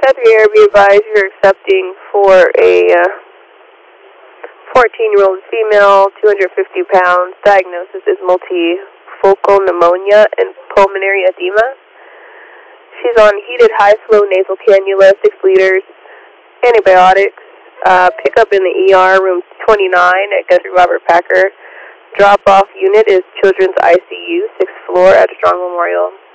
Guthrie Air, be advised you're accepting for a 14-year-old female, 250 pounds. Diagnosis is multifocal pneumonia and pulmonary edema. She's on heated high-flow nasal cannula, 6 liters, antibiotics. Pick up in the ER, room 29 at Guthrie Robert Packer. Drop-off unit is Children's ICU, 6th floor at Strong Memorial.